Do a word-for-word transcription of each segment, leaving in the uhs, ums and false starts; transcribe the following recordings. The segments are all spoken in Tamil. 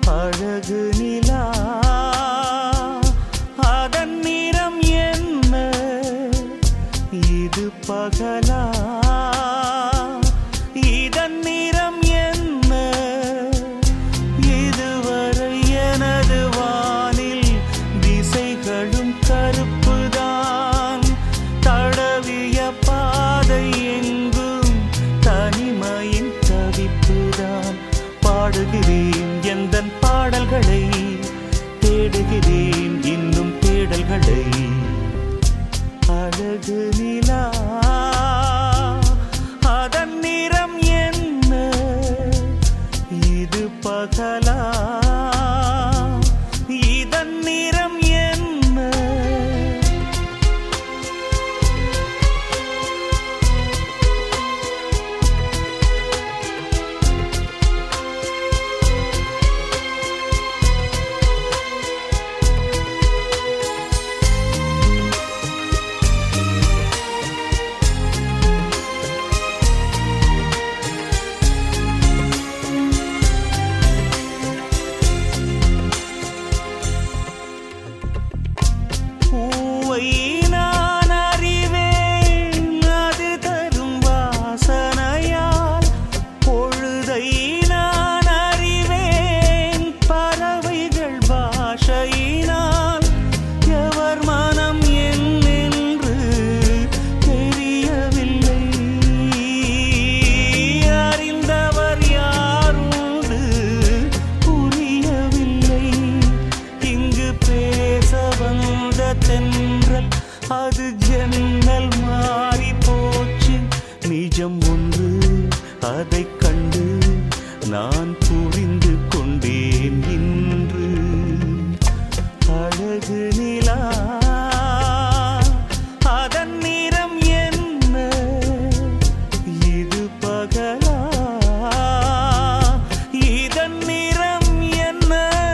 அழகு நிலா அதன் நிறம் என்ன இது பகலா இதன் நிறம் என்ன இதுவரை எனது வானில் திசைகளும் கருப்புதான் தடவிய பாதை எங்கும் தனிமையின் தவிப்புதான் பாடுகிறேன் எந்தன் பாடல்களை தேடுகிறேன் இன்னும் தேடல்களை அழகு நிலா அதன் நிறம் என்ன இது பகலா இதன் நிறம் என்ன நான் அறிவேன் அது தரும் வாசனையால் பொழுதை நான் அறிவேன் பறவைகள் பாஷையினால் எவர் மனம் என்னென்று தெரியவில்லை அறிந்தவர் யாருண்டு புரியவில்லை இங்கு பேச வந்த தென்றல் அது ஜன்னல் மாறி போச்சு நிஜம் ஒன்று அதை கண்டு நான் புரிந்து கொண்டேன் இன்று அழகு நிலா அதன் நிறம் என்ன இது பகலா இதன் நிறம் என்ன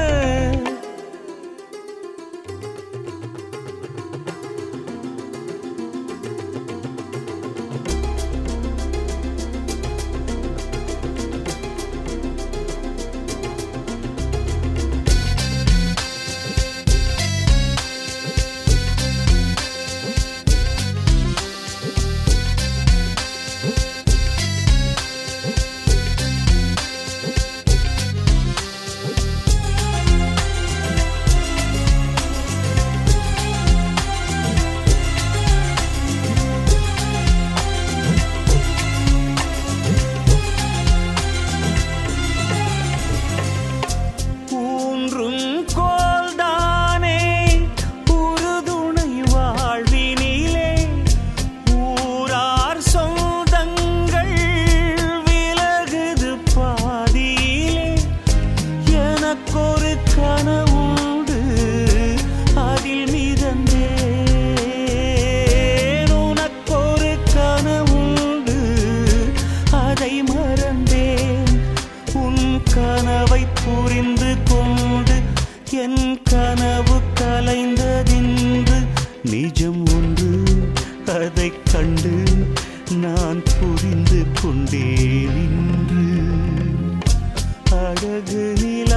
கனவுண்டு அதில் மிதந்தேன் உனக்கொரு கனவுண்டு அதை மறந்தேன் உன் கனவை புரிந்து கொண்டு என் கனவு கலைந்ததென்று நிஜம் ஒன்று அதை கண்டு நான் புரிந்து கொண்டேன் இன்று அழகு நிலா